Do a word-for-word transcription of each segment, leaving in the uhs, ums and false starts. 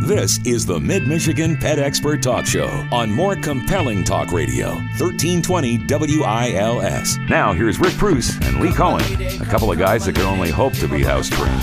This is the Mid-Michigan Pet Expert Talk Show on more compelling talk radio, thirteen twenty W I L S. Now here's Rick Bruce and Lee Cohen, a couple of guys that can only hope to be house trained.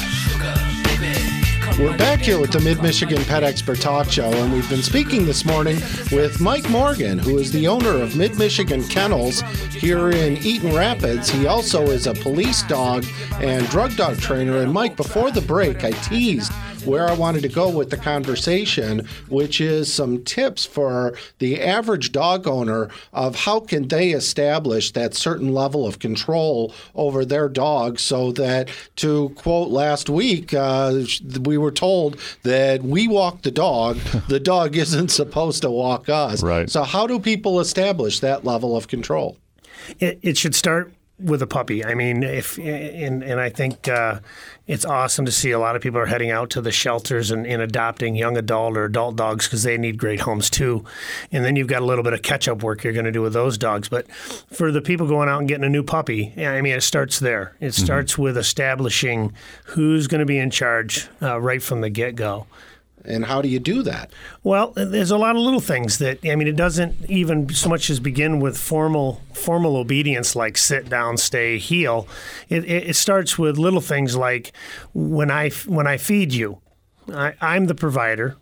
We're back here with the Mid-Michigan Pet Expert Talk Show, and we've been speaking this morning with Mike Morgan, who is the owner of Mid-Michigan Kennels here in Eaton Rapids. He also is a police dog and drug dog trainer. And Mike, before the break, I teased where I wanted to go with the conversation, which is some tips for the average dog owner of how can they establish that certain level of control over their dog, so that, to quote last week, uh, we were told that we walk the dog, the dog isn't supposed to walk us. Right. So how do people establish that level of control? It, it should start with a puppy. I mean, if and, and I think uh, it's awesome to see a lot of people are heading out to the shelters and, and adopting young adult or adult dogs because they need great homes too. And then you've got a little bit of catch-up work you're going to do with those dogs. But for the people going out and getting a new puppy, I mean, it starts there. It starts mm-hmm. with establishing who's going to be in charge uh, right from the get-go. And how do you do that? Well, there's a lot of little things that, I mean, it doesn't even so much as begin with formal formal obedience like sit down, stay, heel. It, it, it starts with little things like when I, when I feed you, I, I'm the provider.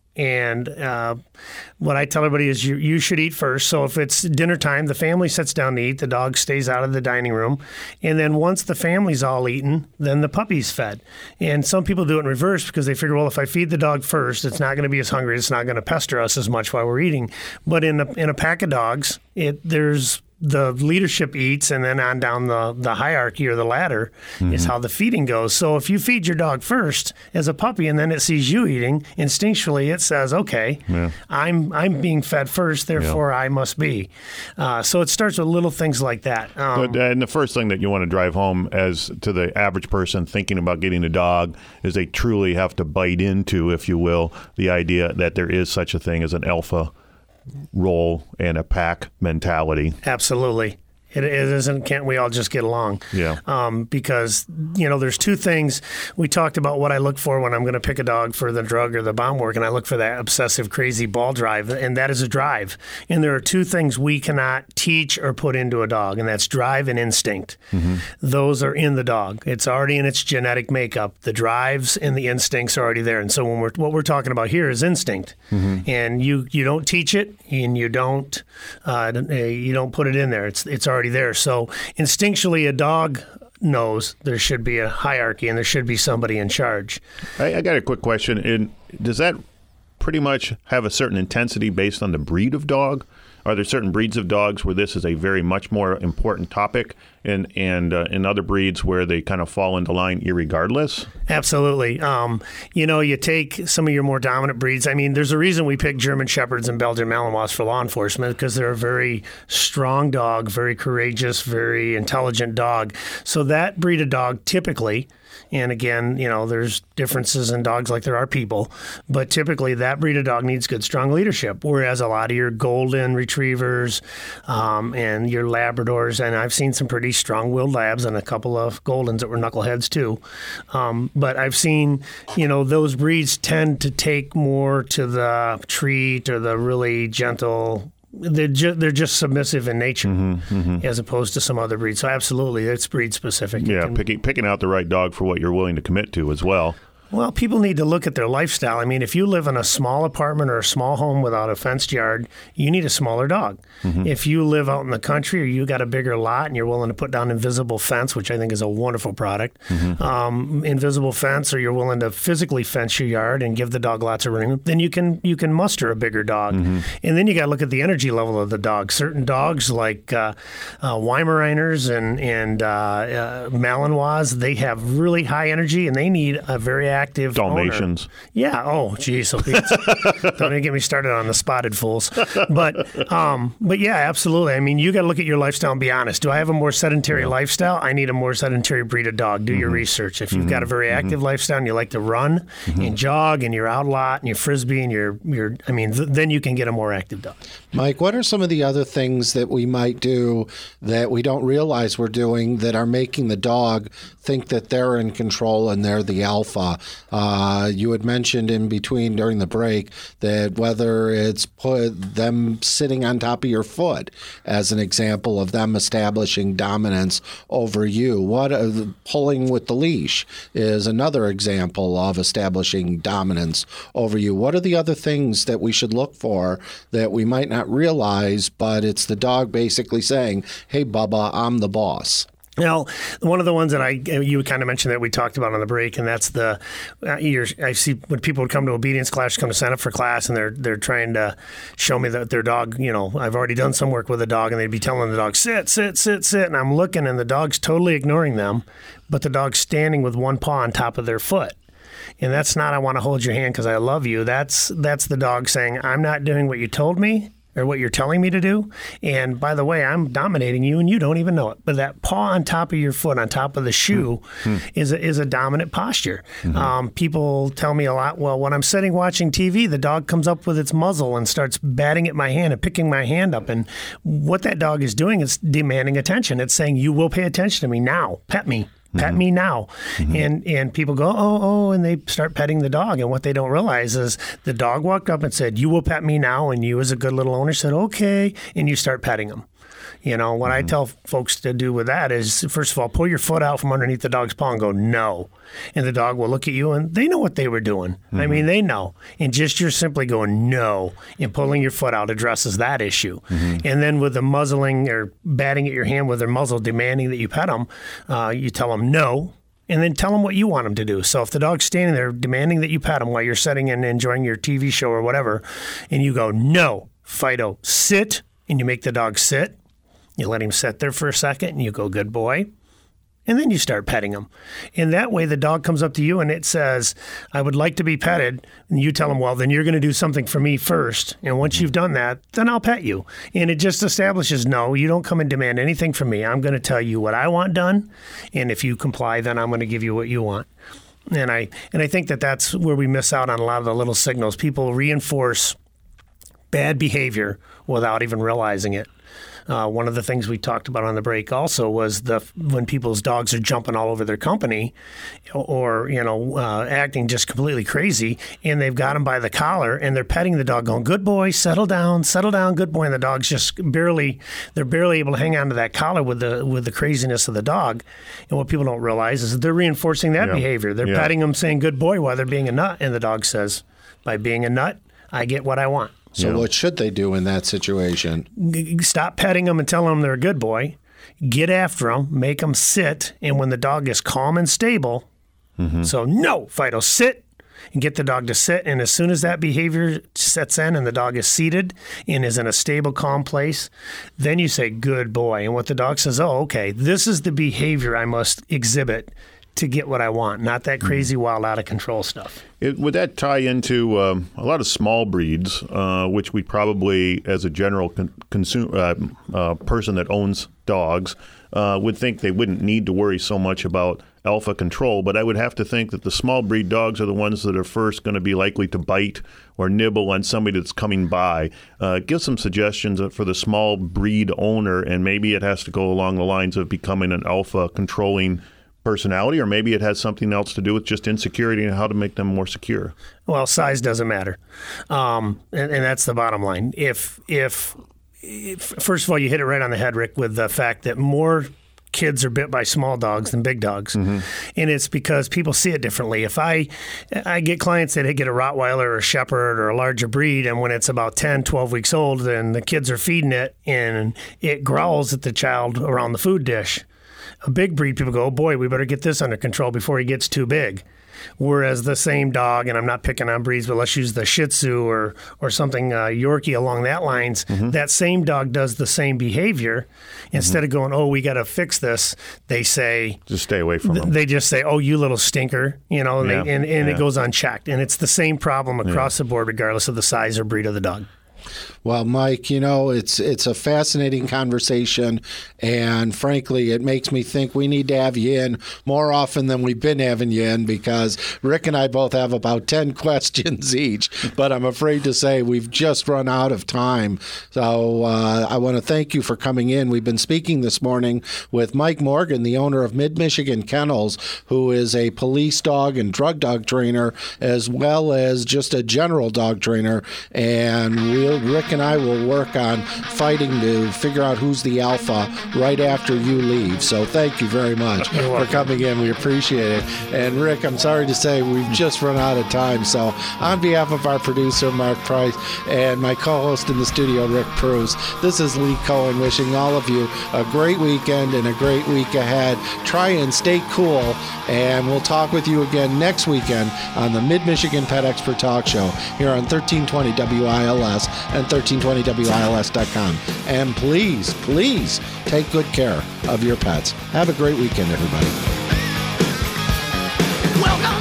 And uh, what I tell everybody is you, you should eat first. So if it's dinner time, the family sits down to eat. The dog stays out of the dining room. And then once the family's all eaten, then the puppy's fed. And some people do it in reverse because they figure, well, if I feed the dog first, it's not going to be as hungry. It's not going to pester us as much while we're eating. But in a, in a pack of dogs, it there's the leadership eats, and then on down the, the hierarchy or the ladder mm-hmm. is how the feeding goes. So if you feed your dog first as a puppy and then it sees you eating, instinctually it says, okay, yeah. I'm I'm being fed first, therefore yeah. I must be. Uh, so it starts with little things like that. Um, but, and the first thing that you want to drive home as to the average person thinking about getting a dog is they truly have to bite into, if you will, the idea that there is such a thing as an alpha role and a pack mentality. Absolutely. It, it isn't, can't we all just get along? Yeah. Um, because, you know, there's two things. We talked about what I look for when I'm going to pick a dog for the drug or the bomb work, and I look for that obsessive, crazy ball drive, and that is a drive. And there are two things we cannot teach or put into a dog, and that's drive and instinct. Mm-hmm. Those are in the dog. It's already in its genetic makeup. The drives and the instincts are already there. And so when we're what we're talking about here is instinct. Mm-hmm. And you, you don't teach it, and you don't uh, you don't put it in there. It's it's already there. So instinctually, a dog knows there should be a hierarchy and there should be somebody in charge. I, I got a quick question. In, does that pretty much have a certain intensity based on the breed of dog? Are there certain breeds of dogs where this is a very much more important topic, and and uh, in other breeds where they kind of fall into line irregardless? Absolutely. Um, you know, you take some of your more dominant breeds. I mean, there's a reason we pick German Shepherds and Belgian Malinois for law enforcement, because they're a very strong dog, very courageous, very intelligent dog. So that breed of dog typically, and again, you know, there's differences in dogs like there are people, but typically that breed of dog needs good, strong leadership, whereas a lot of your golden retrievers um, and your Labradors, and I've seen some pretty strong-willed labs and a couple of Goldens that were knuckleheads too, um, but I've seen, you know, those breeds tend to take more to the treat or the really gentle. They're just, they're just submissive in nature, mm-hmm, mm-hmm. as opposed to some other breeds. So absolutely, it's breed specific. Yeah, can, picking picking out the right dog for what you're willing to commit to as well. Well, people need to look at their lifestyle. I mean, if you live in a small apartment or a small home without a fenced yard, you need a smaller dog. Mm-hmm. If you live out in the country or you got a bigger lot and you're willing to put down invisible fence, which I think is a wonderful product, mm-hmm. um, invisible fence, or you're willing to physically fence your yard and give the dog lots of room, then you can you can muster a bigger dog. Mm-hmm. And then you got to look at the energy level of the dog. Certain dogs like uh, uh, Weimaraners and, and uh, uh, Malinois, they have really high energy and they need a very active Dalmatians. Owner. Yeah. Oh, geez. So don't even get me started on the spotted fools. But um, but yeah, absolutely. I mean, you got to look at your lifestyle and be honest. Do I have a more sedentary yeah. lifestyle? I need a more sedentary breed of dog. Do mm-hmm. your research. If you've mm-hmm. got a very active mm-hmm. lifestyle and you like to run mm-hmm. and jog and you're out a lot and you're frisbee and you're you're, I mean, th- then you can get a more active dog. Mike, what are some of the other things that we might do that we don't realize we're doing that are making the dog think that they're in control and they're the alpha? Uh, you had mentioned in between during the break that whether it's put them sitting on top of your foot as an example of them establishing dominance over you. What uh, pulling with the leash is another example of establishing dominance over you. What are the other things that we should look for that we might not realize, but it's the dog basically saying, hey, Bubba, I'm the boss? Well, one of the ones that I you kind of mentioned that we talked about on the break, and that's the uh, you're, I see when people would come to obedience class, come to sign up for class, and they're they're trying to show me that their dog, you know, I've already done some work with a dog, and they'd be telling the dog, sit, sit, sit, sit, and I'm looking, and the dog's totally ignoring them, but the dog's standing with one paw on top of their foot. And that's not, I want to hold your hand because I love you. That's that's the dog saying, I'm not doing what you told me or what you're telling me to do. And by the way, I'm dominating you and you don't even know it. But that paw on top of your foot, on top of the shoe, mm-hmm. is, a, is a dominant posture. Mm-hmm. Um, people tell me a lot, well, when I'm sitting watching T V, the dog comes up with its muzzle and starts batting at my hand and picking my hand up. And what that dog is doing is demanding attention. It's saying, you will pay attention to me now. Pet me. Pet mm-hmm. me now. Mm-hmm. And and people go, oh, oh, and they start petting the dog. And what they don't realize is the dog walked up and said, you will pet me now. And you as a good little owner said, okay. And you start petting him. You know, what mm-hmm. I tell folks to do with that is, first of all, pull your foot out from underneath the dog's paw and go, no. And the dog will look at you, and they know what they were doing. Mm-hmm. I mean, they know. And just you're simply going, no, and pulling your foot out addresses that issue. Mm-hmm. And then with the muzzling or batting at your hand with their muzzle, demanding that you pet them, uh, you tell them no. And then tell them what you want them to do. So if the dog's standing there demanding that you pet him while you're sitting and enjoying your T V show or whatever, and you go, no, Fido, sit, and you make the dog sit, you let him sit there for a second, and you go, good boy. And then you start petting him. And that way the dog comes up to you and it says, I would like to be petted. And you tell him, well, then you're going to do something for me first. And once you've done that, then I'll pet you. And it just establishes, no, you don't come and demand anything from me. I'm going to tell you what I want done. And if you comply, then I'm going to give you what you want. And I and I think that that's where we miss out on a lot of the little signals. People reinforce bad behavior without even realizing it. Uh, one of the things we talked about on the break also was the when people's dogs are jumping all over their company or, you know, uh, acting just completely crazy, and they've got them by the collar and they're petting the dog going, good boy, settle down, settle down, good boy. And the dog's just barely, they're barely able to hang on to that collar with the with the craziness of the dog. And what people don't realize is that they're reinforcing that yeah. behavior. They're yeah. petting them saying, good boy, while they're being a nut. And the dog says, by being a nut, I get what I want. So yeah. what should they do in that situation? Stop petting them and tell them they're a good boy. Get after them, make them sit, and when the dog is calm and stable, mm-hmm. so no, Fido, sit, and get the dog to sit. And as soon as that behavior sets in and the dog is seated and is in a stable, calm place, then you say, good boy. And what the dog says, oh, okay, this is the behavior I must exhibit to get what I want, not that crazy, wild, out of control stuff. It, would that tie into um, a lot of small breeds, uh, which we probably, as a general con- consume, uh, uh, person that owns dogs, uh, would think they wouldn't need to worry so much about alpha control, but I would have to think that the small breed dogs are the ones that are first going to be likely to bite or nibble on somebody that's coming by. Uh, give some suggestions for the small breed owner, and maybe it has to go along the lines of becoming an alpha controlling personality, or maybe it has something else to do with just insecurity and how to make them more secure. Well, size doesn't matter, um, and, and that's the bottom line. If, if if first of all, you hit it right on the head, Rick, with the fact that more kids are bit by small dogs than big dogs, mm-hmm. and it's because people see it differently. If I I get clients that get a Rottweiler or a Shepherd or a larger breed, and when it's about ten, twelve weeks old, and the kids are feeding it, and it growls at the child around the food dish. A big breed, people go, oh boy, we better get this under control before he gets too big. Whereas the same dog, and I'm not picking on breeds, but let's use the Shih Tzu or or something uh, Yorkie along that lines, mm-hmm. that same dog does the same behavior. Instead mm-hmm. of going, oh, we got to fix this, they say... Just stay away from th- them. They just say, oh, you little stinker, you know, and, yeah. they, and, and yeah. it goes unchecked. And it's the same problem across yeah. the board, regardless of the size or breed of the dog. Well, Mike, you know, it's it's a fascinating conversation, and frankly, it makes me think we need to have you in more often than we've been having you in, because Rick and I both have about ten questions each, but I'm afraid to say we've just run out of time. So uh, I want to thank you for coming in. We've been speaking this morning with Mike Morgan, the owner of Mid-Michigan Kennels, who is a police dog and drug dog trainer, as well as just a general dog trainer. And we'll, Rick and I will work on fighting to figure out who's the alpha right after you leave. So thank you very much for coming in. We appreciate it. And Rick, I'm sorry to say we've just run out of time. So on behalf of our producer, Mark Price, and my co-host in the studio, Rick Pruse, this is Lee Cohen wishing all of you a great weekend and a great week ahead. Try and stay cool, and we'll talk with you again next weekend on the Mid-Michigan Pet Expert Talk Show here on thirteen twenty W I L S and thirteen twenty W I L S dot com. And please, please take good care of your pets. Have a great weekend, everybody. Welcome